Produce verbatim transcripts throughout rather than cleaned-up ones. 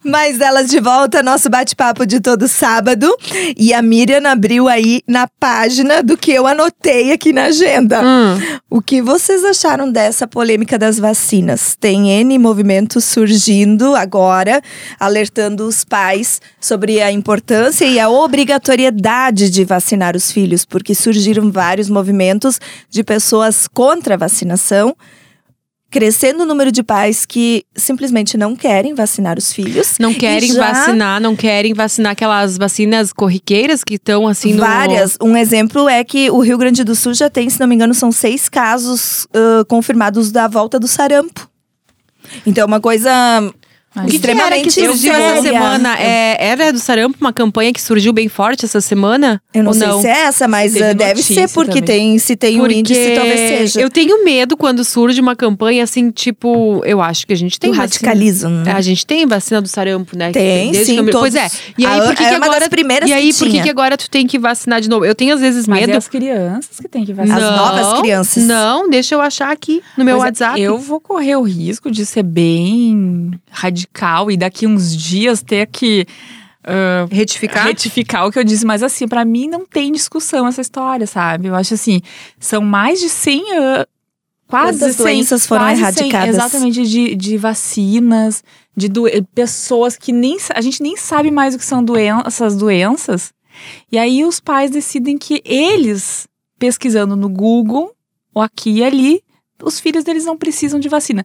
Mas elas de volta, nosso bate-papo de todo sábado. E a Miriam abriu aí na página do que eu anotei aqui na agenda. Hum. O que vocês acharam dessa polêmica das vacinas? Tem N movimentos surgindo agora, alertando os pais sobre a importância e a obrigatoriedade de vacinar os filhos. Porque surgiram vários movimentos de pessoas contra a vacinação. Crescendo o número de pais que simplesmente não querem vacinar os filhos. Não querem já... vacinar, não querem vacinar aquelas vacinas corriqueiras que estão assim no… Várias. Um exemplo é que o Rio Grande do Sul já tem, se não me engano, são seis casos uh, confirmados da volta do sarampo. Então é uma coisa… O que extremamente que era que surgiu essa semana? É, era do sarampo uma campanha que surgiu bem forte essa semana? Eu não Ou sei não? se é essa, mas Teve uh, deve notícia ser porque também. tem, se tem um Porque índice, talvez seja. eu tenho medo quando surge uma campanha assim, tipo… Eu acho que a gente tem Do vacina. radicalismo, né? A gente tem vacina do sarampo, né? Tem, Desde sim, que eu me- todos. Pois é. E aí, A- por que, é que uma agora… das primeiras E aí, que por que, tinha. que agora tu tem que vacinar de novo? Eu tenho às vezes Mas medo… é as crianças que têm que vacinar. As novas crianças. Não, deixa eu achar aqui no meu Pois é, WhatsApp. Eu vou correr o risco de ser bem radical e daqui uns dias ter que uh, Retificar? retificar o que eu disse. Mas assim, pra mim não tem discussão essa história, sabe? Eu acho assim, são mais de cem anos… Quase Quantas cem, doenças foram quase cem, erradicadas? exatamente, de, de vacinas, de do, pessoas que nem… A gente nem sabe mais o que são doen essas doenças. E aí os pais decidem que eles, pesquisando no Google, ou aqui e ali, os filhos deles não precisam de vacina.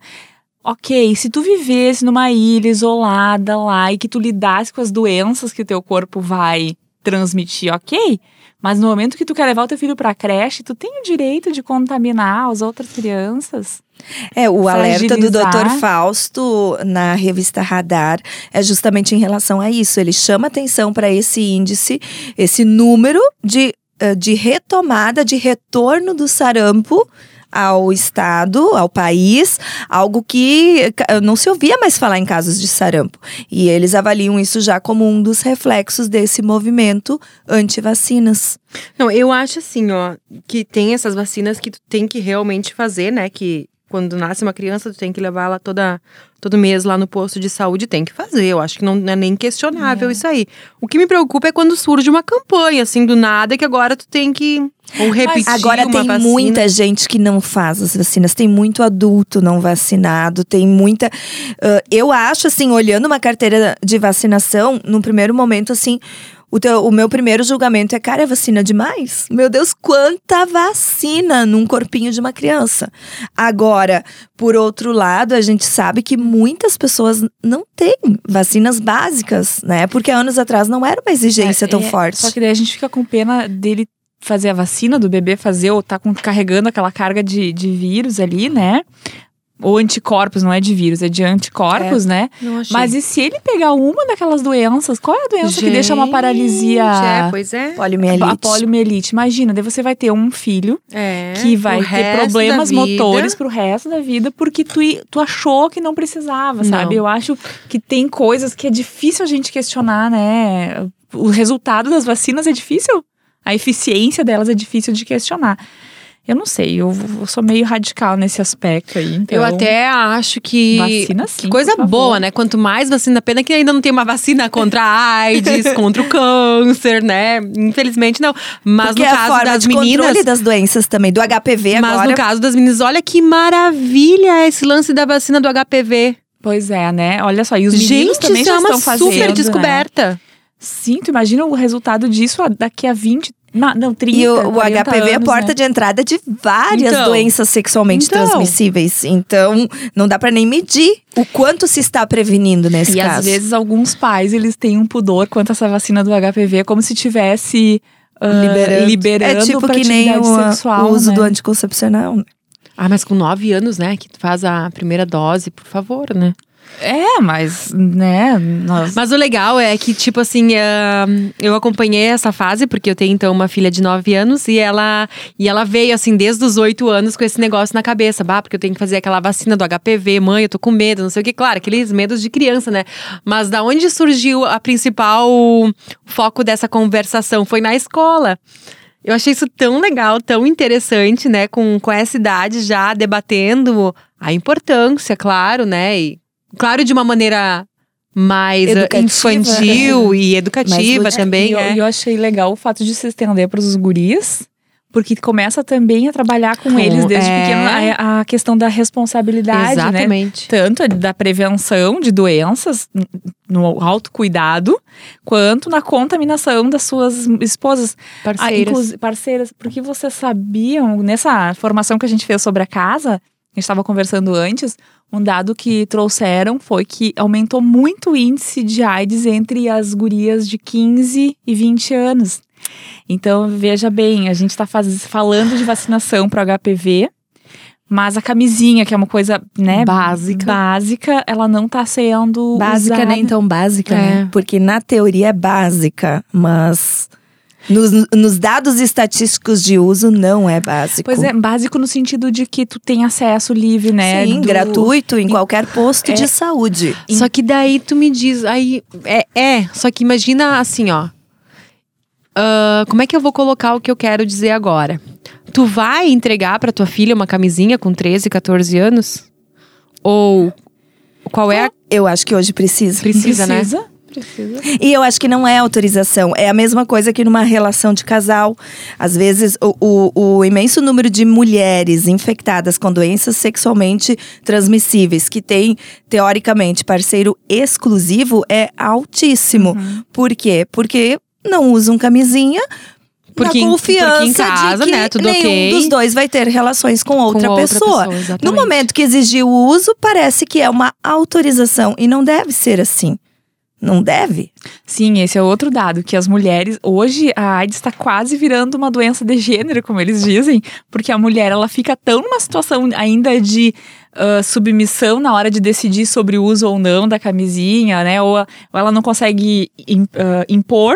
Ok, se tu vivesse numa ilha isolada lá e que tu lidasse com as doenças que o teu corpo vai transmitir, ok? Mas no momento que tu quer levar o teu filho pra creche, tu tem o direito de contaminar as outras crianças. É, o alerta do Fragilizar. doutor Fausto na revista Radar é justamente em relação a isso. Ele chama atenção para esse índice, esse número de, eh, de retomada, de retorno do sarampo ao estado, ao país, algo que eh, não se ouvia mais falar em casos de sarampo. E eles avaliam isso já como um dos reflexos desse movimento anti-vacinas. Não, eu acho assim, ó, que tem essas vacinas que tu tem que realmente fazer, né? Que quando nasce uma criança, tu tem que levar ela toda, todo mês lá no posto de saúde, tem que fazer. Eu acho que não é nem questionável É. isso aí. O que me preocupa é quando surge uma campanha, assim, do nada, que agora tu tem que… Ou repetir Agora uma tem vacina. muita gente que não faz as vacinas, tem muito adulto não vacinado, tem muita… Uh, eu acho, assim, olhando uma carteira de vacinação, no primeiro momento, assim… O, teu, o meu primeiro julgamento é, cara, é vacina demais? Meu Deus, quanta vacina num corpinho de uma criança. Agora, por outro lado, a gente sabe que muitas pessoas não têm vacinas básicas, né? Porque anos atrás não era uma exigência É, tão é, forte. Só que daí a gente fica com pena dele fazer a vacina, do bebê fazer, ou tá com, carregando aquela carga de, de vírus ali, né? Ou anticorpos, não é de vírus, é de anticorpos, né? Não achei. Mas e se ele pegar uma daquelas doenças? Qual é a doença que deixa uma paralisia? É, pois é. Poliomielite. A poliomielite. Imagina, daí você vai ter um filho É, que vai pro ter resto problemas da vida. motores pro resto da vida porque tu, tu achou que não precisava, Não. sabe? Eu acho que tem coisas que é difícil a gente questionar, né? O resultado das vacinas é difícil, a eficiência delas é difícil de questionar. Eu não sei, eu, eu sou meio radical nesse aspecto aí. Então, Eu até acho que… Vacina sim, que coisa por favor. boa, né? Quanto mais vacina, pena que ainda não tem uma vacina contra a AIDS, contra o câncer, né? Infelizmente não. Mas Porque no é a caso forma das de meninas… controle das doenças também, do H P V Mas agora. no caso das meninas, olha que maravilha esse lance da vacina do H P V. Pois é, né? Olha só, e os meninos Gente, também isso já é uma estão fazendo, super né? descoberta. Sim, tu imagina o resultado disso daqui a vinte… Não, não trinta, E o, o quarenta H P V é a anos, porta né? de entrada de várias Então, doenças sexualmente então. transmissíveis. Então, não dá pra nem medir o quanto se está prevenindo nesse E caso. às vezes alguns pais, eles têm um pudor quanto a essa vacina do H P V, como se tivesse ah, liberando. liberando é tipo pra que nem atividade o, sexual, o uso né? do anticoncepcional. né? Ah, mas com nove anos, né? Que tu faz a primeira dose, por favor, né? É, mas, né, nós… Mas o legal é que, tipo assim, uh, eu acompanhei essa fase, porque eu tenho, então, uma filha de nove anos. E ela, e ela veio, assim, desde os oito anos com esse negócio na cabeça. Bah, porque eu tenho que fazer aquela vacina do H P V. Mãe, eu tô com medo, não sei o que. Claro, aqueles medos de criança, né? Mas da onde surgiu a principal foco dessa conversação? Foi na escola. Eu achei isso tão legal, tão interessante, né? Com, com essa idade já debatendo a importância, claro, né? E, claro, de uma maneira mais uh, Educativa. infantil e educativa Mais também. E eu, é. eu achei legal o fato de se estender para os guris, porque começa também a trabalhar com, Com- eles desde é. pequeno a, a questão da responsabilidade, né? Exatamente. Tanto da prevenção de doenças, n- no autocuidado, quanto na contaminação das suas esposas. Ah, Parceiras. inclusive, parceiras. Porque vocês sabiam, nessa formação que a gente fez sobre a casa, a gente estava conversando antes, um dado que trouxeram foi que aumentou muito o índice de AIDS entre as gurias de quinze e vinte anos. Então, veja bem, a gente está falando de vacinação para o H P V, mas a camisinha, que é uma coisa, né, Básica. básica, ela não está sendo Básica usada. nem tão básica, É. né? Porque na teoria é básica, mas nos, nos dados estatísticos de uso não é básico. Pois é, básico no sentido de que tu tem acesso livre, né? Sim, do- gratuito em qualquer posto É. de saúde. Só que daí tu me diz, aí é, é só que imagina assim, ó. Ah, como é que eu vou colocar o que eu quero dizer agora? Tu vai entregar pra tua filha uma camisinha com treze, catorze anos? Ou qual é a... Eu acho que hoje precisa. Precisa, né? Precisa, precisa. E eu acho que não é autorização. É a mesma coisa que numa relação de casal. Às vezes, o, o, o imenso número de mulheres infectadas com doenças sexualmente transmissíveis, que tem, teoricamente, parceiro exclusivo, é altíssimo. Por quê? Porque não usam camisinha. Porque na em- confiança porque em casa, de que né, tudo nenhum ok. dos dois vai ter relações com outra, outra pessoa. pessoa, exatamente. No momento que exigir o uso, parece que é uma autorização. E não deve ser assim. Não deve. Sim, esse é outro dado, que as mulheres, hoje a AIDS está quase virando uma doença de gênero, como eles dizem, porque a mulher, ela fica tão numa situação ainda de uh, submissão na hora de decidir sobre o uso ou não da camisinha, né, ou, ou ela não consegue im- uh, impor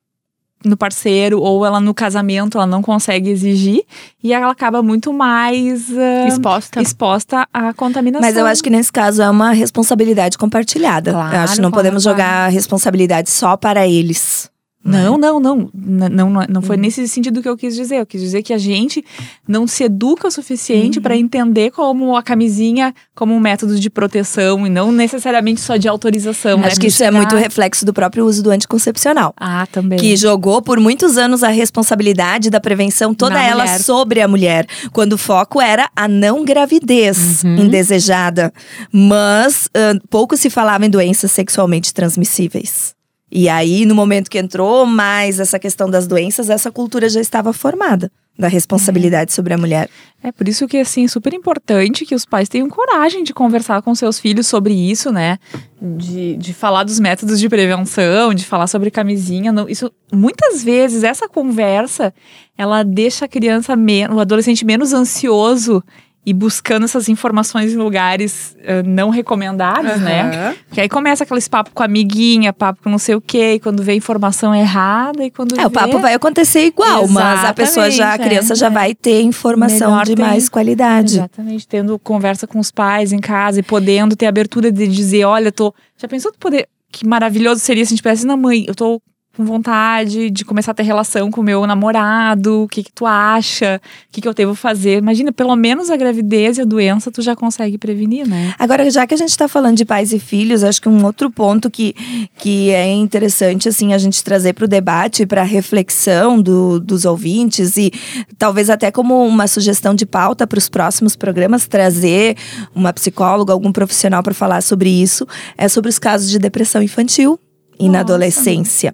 no parceiro, ou ela no casamento, ela não consegue exigir, e ela acaba muito mais uh, Exposta. exposta à contaminação. Mas eu acho que nesse caso é uma responsabilidade compartilhada. Claro, eu acho que não claro, podemos claro. jogar a responsabilidade só para eles. Não, não, não. N- Não, não, não foi nesse sentido que eu quis dizer. Eu quis dizer que a gente não se educa o suficiente para entender como a camisinha como um método de proteção e não necessariamente só de autorização. né? Acho que isso é Chegar- muito reflexo do próprio uso do anticoncepcional. Ah, também. Que jogou por muitos anos a responsabilidade da prevenção, toda Na ela mulher. sobre a mulher. Quando o foco era a não gravidez Uhum. indesejada. Mas ah, pouco se falava em doenças sexualmente transmissíveis. E aí, no momento que entrou mais essa questão das doenças, essa cultura já estava formada. Da responsabilidade sobre a mulher. É por isso que, assim, é super importante que os pais tenham coragem de conversar com seus filhos sobre isso, né? De, de falar dos métodos de prevenção, de falar sobre camisinha. Não, isso, muitas vezes, essa conversa, ela deixa a criança, men- o adolescente menos ansioso e buscando essas informações em lugares ah, não recomendados, né? Que aí começa aqueles papo com a amiguinha, papo com não sei o quê, e quando vê informação errada e quando É, o vê, papo vai acontecer igual, mas a pessoa já, a Exatamente, criança é, já é. vai ter informação Melhor de ter- mais qualidade. Exatamente, tendo conversa com os pais em casa e podendo ter abertura de dizer, olha, tô. Já pensou tu poder. Que maravilhoso seria se a gente pudesse, não, mãe, eu tô com vontade de começar a ter relação com o meu namorado, o que que tu acha, o que que eu devo fazer. Imagina, pelo menos a gravidez e a doença tu já consegue prevenir, né? Agora, já que a gente está falando de pais e filhos, acho que um outro ponto que, que é interessante assim, a gente trazer para o debate, para a reflexão do, dos ouvintes e talvez até como uma sugestão de pauta para os próximos programas, trazer uma psicóloga, algum profissional para falar sobre isso, é sobre os casos de depressão infantil e na Nossa. adolescência.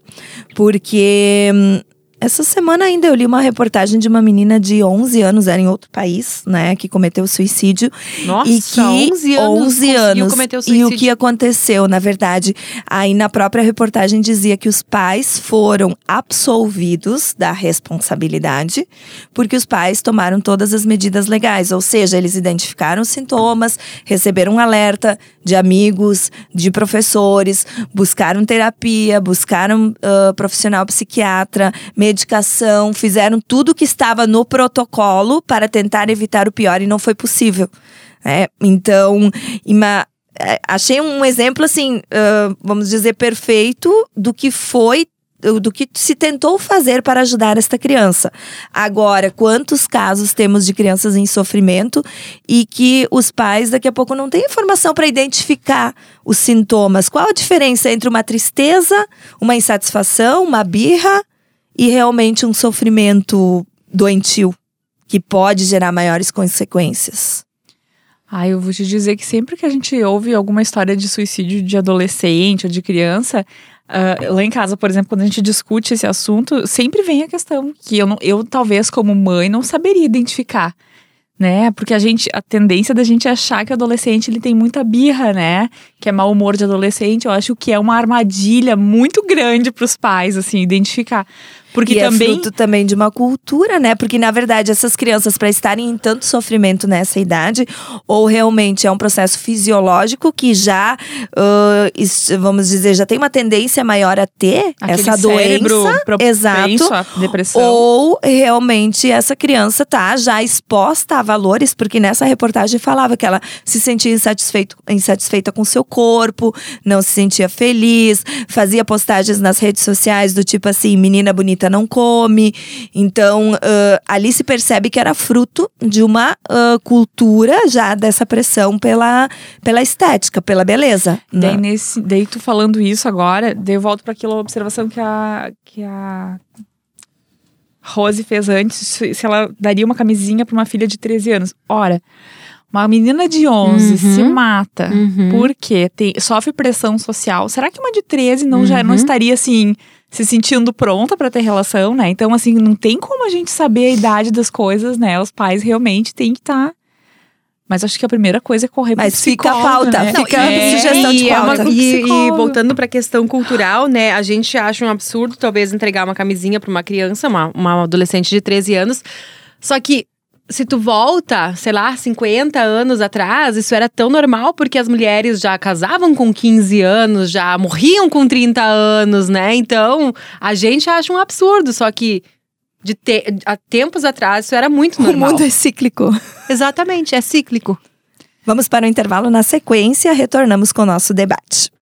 Porque hum, essa semana ainda eu li uma reportagem de uma menina de onze anos, era em outro país, né, que cometeu suicídio. Nossa, e que onze anos onze conseguiu anos. cometer o E o suicídio. que aconteceu, na verdade, aí na própria reportagem dizia que os pais foram absolvidos da responsabilidade, porque os pais tomaram todas as medidas legais, ou seja, eles identificaram os sintomas, receberam um alerta de amigos, de professores, buscaram terapia, buscaram uh, profissional psiquiatra, medicação, fizeram tudo que estava no protocolo para tentar evitar o pior e não foi possível. É, então, ima- é, achei um exemplo assim, uh, vamos dizer, perfeito do que foi do que se tentou fazer para ajudar esta criança. Agora, quantos casos temos de crianças em sofrimento e que os pais daqui a pouco não têm informação para identificar os sintomas? Qual a diferença entre uma tristeza, uma insatisfação, uma birra e realmente um sofrimento doentio que pode gerar maiores consequências? Ah, eu vou te dizer que sempre que a gente ouve alguma história de suicídio de adolescente ou de criança, uh, lá em casa, por exemplo, quando a gente discute esse assunto, sempre vem a questão que eu, não, eu talvez como mãe não saberia identificar, né? Porque a gente, a tendência da gente achar que o adolescente ele tem muita birra, né? Que é mau humor de adolescente, eu acho que é uma armadilha muito grande para os pais, assim, identificar. Porque e também... é fruto também de uma cultura, né? Porque, na verdade, essas crianças, para estarem em tanto sofrimento nessa idade, ou realmente é um processo fisiológico que já, uh, vamos dizer, já tem uma tendência maior a ter Aquele essa doença. Exato. À depressão. Ou realmente essa criança tá já exposta a valores, porque nessa reportagem falava que ela se sentia insatisfeito, insatisfeita com seu corpo, não se sentia feliz, fazia postagens nas redes sociais do tipo assim, menina bonita não come. Então, uh, ali se percebe que era fruto de uma uh, cultura já dessa pressão pela, pela estética, pela beleza. Daí, né? nesse, daí tu falando isso agora, daí eu volto para aquela observação que a, que a Rose fez antes, se ela daria uma camisinha para uma filha de treze anos. Ora, uma menina de onze Uhum. se mata Uhum. porque tem, sofre pressão social. Será que uma de treze não, Uhum. já não estaria assim... se sentindo pronta pra ter relação, né? Então, assim, não tem como a gente saber a idade das coisas, né? Os pais realmente têm que estar... Mas acho que a primeira coisa é correr pro Mas fica a psicólogo, pauta, né? fica É, a sugestão de e, é uma- pauta. e, e Psicólogo. voltando pra questão cultural, né? A gente acha um absurdo, talvez, entregar uma camisinha pra uma criança, uma, uma adolescente de treze anos. Só que, se tu volta, sei lá, cinquenta anos atrás, isso era tão normal porque as mulheres já casavam com quinze anos, já morriam com trinta anos, né? Então, a gente acha um absurdo, só que de te- há tempos atrás isso era muito O normal. mundo é cíclico. Exatamente, é cíclico. Vamos para o intervalo. Na sequência, retornamos com o nosso debate.